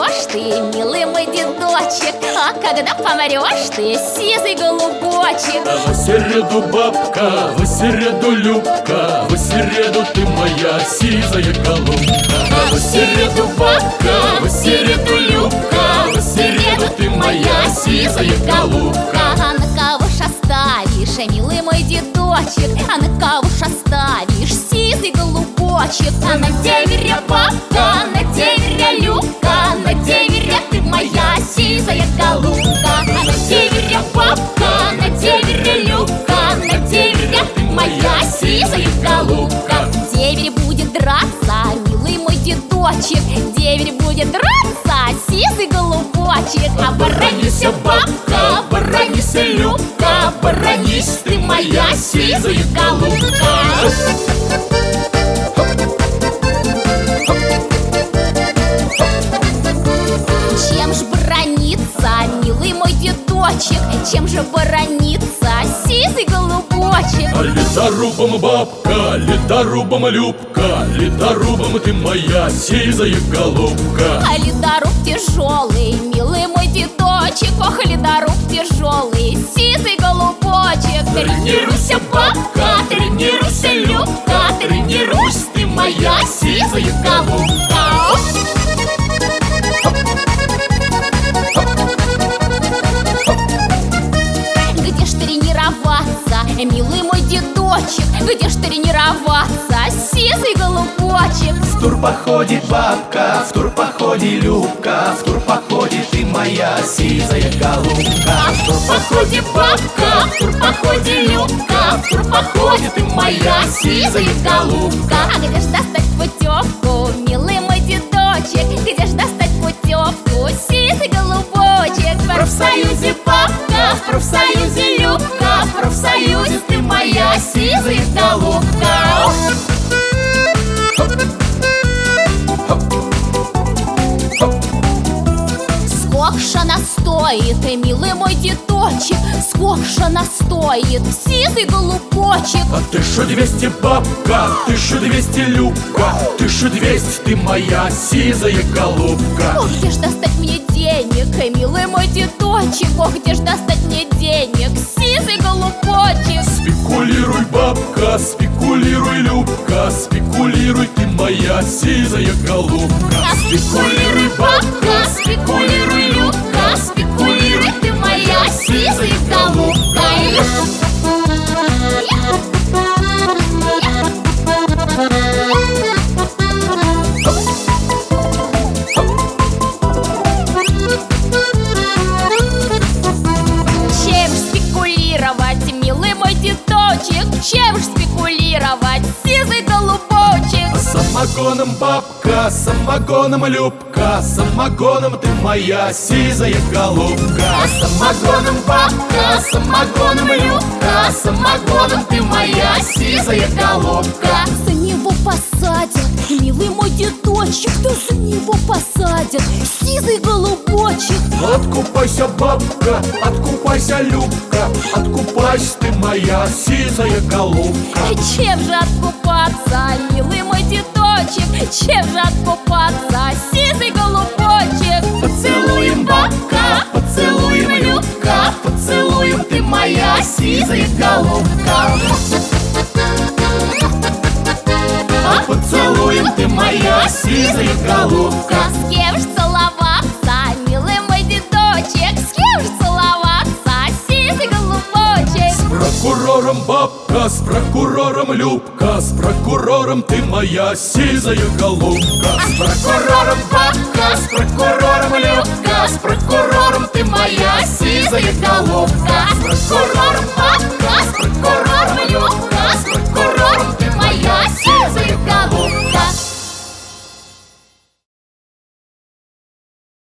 живешь ты, милый мой дедочек, а когда помрешь ты, сизый голубочек. В середу бабка, в середу Любка, в середу ты моя сизая голубка. В середу бабка, в середу Любка, в середу ты моя сизая голубка. А на кого ж оставишь, милый мой дедочек, а на кого ж оставишь, сизый голубочек? А на деверя бабка, на деверя Любка, на деверя ты моя сизая голубка. А на деверя бабка, на деверя Любка, на деверя ты моя сизая голубка. Деверь будет драться, милый мой дедочек, деверь будет драться, сизый голубочек. Оборонись, бабка, оборонись, Любка, оборонись ты моя сизая голубка. Чем ж браниться, милый мой дедочек, чем же борониться, сизый голубочек? Ледорубом бабка, ледорубом Любка, ледорубом ты моя сизая голубка. А ледоруб тяжелый, милый мой дедочек, ох, ледоруб тяжелый, сизый голубочек. Тренируйся, бабка, тренируйся, Любка, тренируйся ты моя сизая голубка. Где ж тренироваться, милый мой дедочек, где ж тренироваться, сизый голубочек? В турпоходе бабка, в турпоходе Любка, в турпоходе ты моя сизая голубка. В турпоходе бабка, в турпоходе Любка, в турпоходе ты моя сизая голубка. А где ж достать путевку, милый мой дедочек, где ж достать путевку, сизый голубочек? В профсоюзе бабка, в профсоюзе Любка, в профсоюзе ты моя сизая голубка. Сколько ж она стоит, милый мой дедочек, сколько ж она стоит, сизый голубочек? 1200 бабка, 1200 Любка, 1200 ты моя сизая голубка. Ох, где ж достать мне денег, милый мой дедочек, ох, где ж достать мне денег, сизый голубочек? Спекулируй, бабка, спекулируй, Любка, спекулируй ты моя сизая голубка. Спекулируй, бабка, спекулируй, Любка, спекулируй ты моя сизая голубка. Чем ж спекулировать, милый мой дедочек, чем ж спекулировать, сизый голубочек? Самогоном бабка, самогоном Любка, самогоном ты моя сизая голубка. Самогоном бабка, самогоном Любка, самогоном ты моя сизая голубка. За него посадят, милый мой дедочек, да за него посадят, сизый голубочек. Откупайся, бабка, откупайся, Любка, откупайся ты моя сизая голубка. Чем же откупаться, милый мой дедочек, чем же откупаться, сизый голубочек? Поцелуем, бабка, поцелуем, Любка, поцелуем ты моя сизая голубка. Поцелуем ты моя сизая голубка. С кем ж целоваться, милый мой дедочек, с кем ж целоваться, сизый голубочек? С прокурором бабка, с прокурором Любка, с прокурором ты моя сизая голубка. С прокурором бабка, с прокурором Любка, с прокурором ты моя сизая голубка. С прокурором